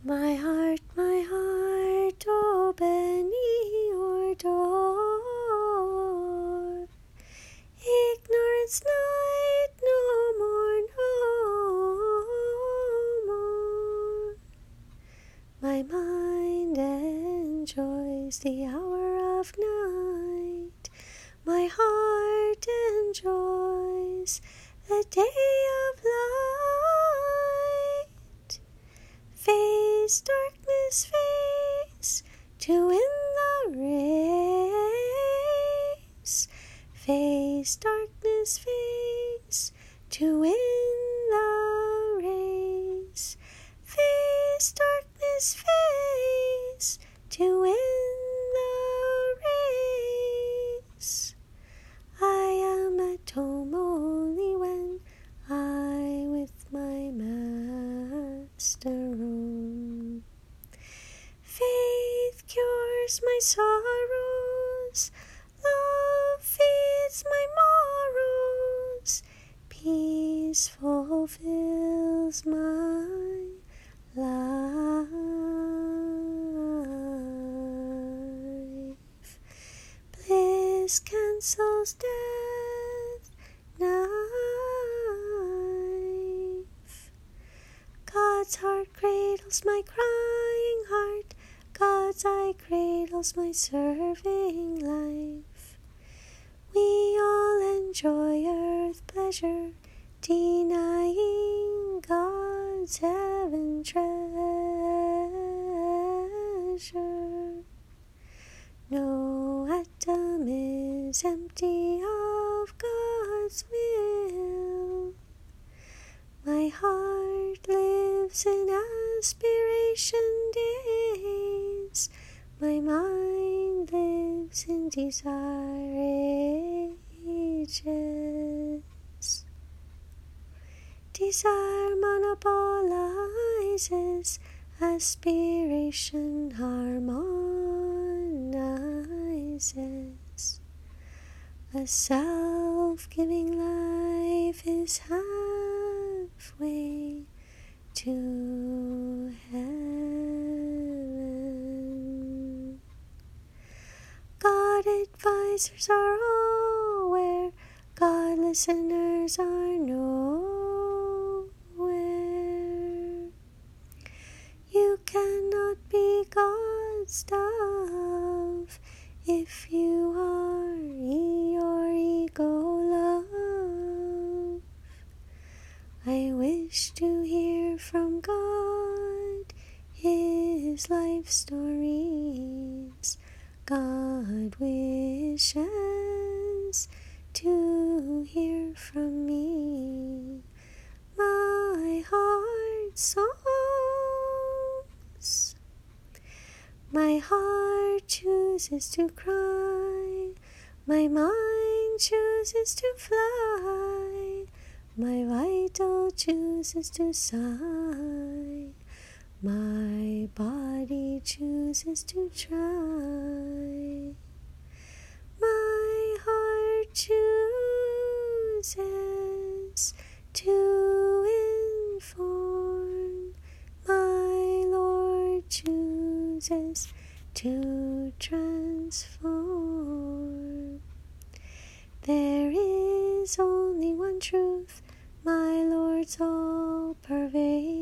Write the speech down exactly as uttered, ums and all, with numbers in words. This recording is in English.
My heart, my heart, open your door. Ignorance night, no more, no more. My mind enjoys the hour of night. My heart enjoys the day of light. Face darkness, face to win the race. Face darkness, face to win the race. Face darkness, face to win the race. I am at home only when I with my Master roam. Faith cures my sorrows, love feeds my morrows, peace fulfills my life. Bliss cancels death, knife. God's heart cradles my crying heart, God's eye cradles my serving life. We all enjoy earth pleasure, denying God's heaven treasure. No atom is empty of God's will. My heart lives in aspiration days. My mind lives in desire ages. Desire monopolizes, aspiration harmonizes. A self-giving life is halfway to heaven. God advisors are all where, God listeners are nowhere. You cannot be God's dove if you are your ego love. I wish to hear from God His life stories. God wishes to hear from me my heart songs. My heart chooses to cry, my mind chooses to fly, my vital chooses to sigh, my body chooses to try. My heart chooses to inform, my Lord chooses to transform. There is only one truth, my Lord's all-pervading